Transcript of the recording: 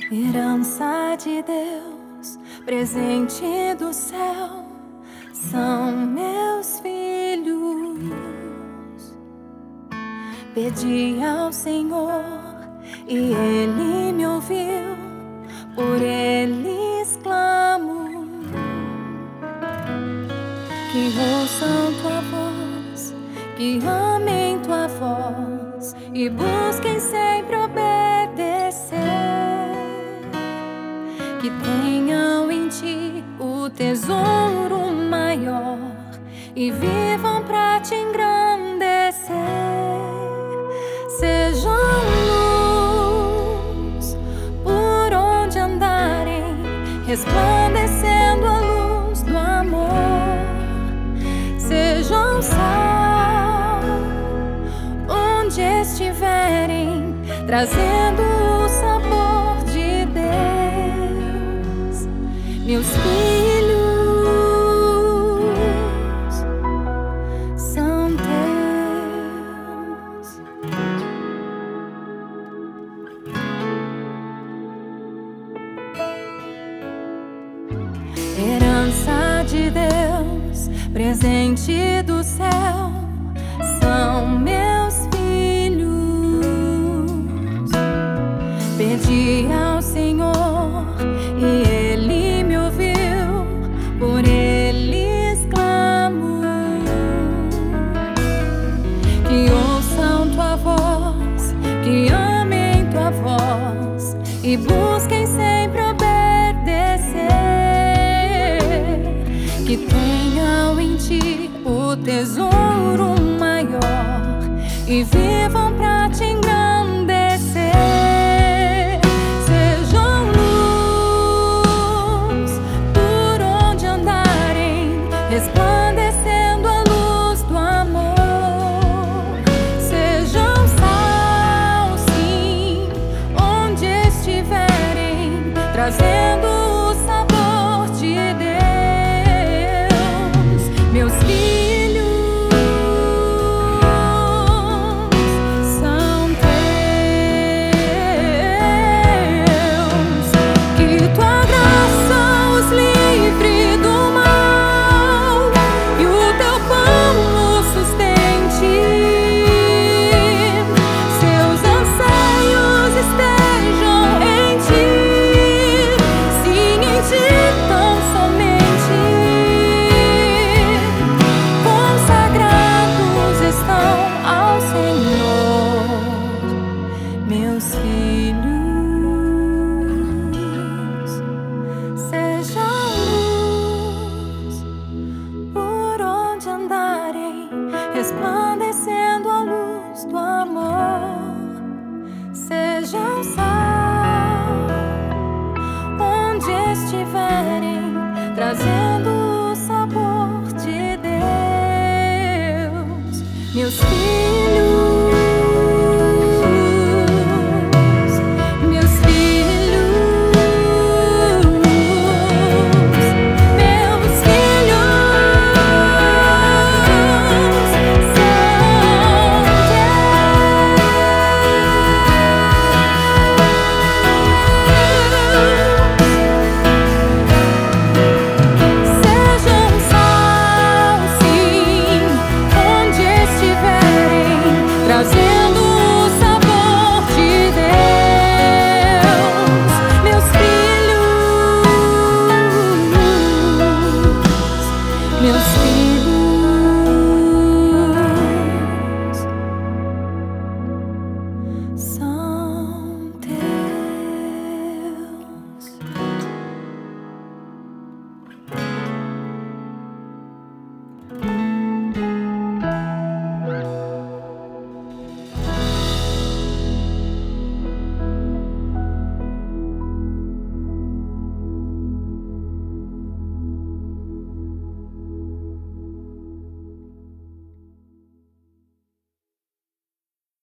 Herança de Deus, presente do céu, são meus filhos. Pedi ao Senhor e Ele me ouviu, por eles clamo. Que ouçam tua voz, que amem tua voz e busquem sempre obedecer. Que tenham em ti o tesouro maior e vivam pra te engrandecer. Sejam luz por onde andarem, resplandecendo a luz do amor. Sejam sal onde estiverem, trazendo o sabor de Deus. Meus filhos são teus. Herança de Deus, presente do céu, são meus filhos. Pedi ao Senhor e Ele me ouviu, por eles clamo. Que ouçam tua voz, que amem tua voz e busquem sempre obedecer. Que tenham em ti o tesouro maior e vivam pra te engrandecer. Sejam luz por onde andarem, resplandecendo a luz do amor. Sejam sal, sim, onde estiverem, trazendo o sabor de Deus. Meus filhos são teus. Que tua graça os livre do mal e o teu pão os sustente. Seus anseios estejam em ti, sim, em ti tão somente. Consagrados estão ao Senhor, meus filhos. Sejam luz por onde andarem, resplandecendo a luz do amor. Sejam sal onde estiverem, trazendo o sabor de Deus. Meus filhos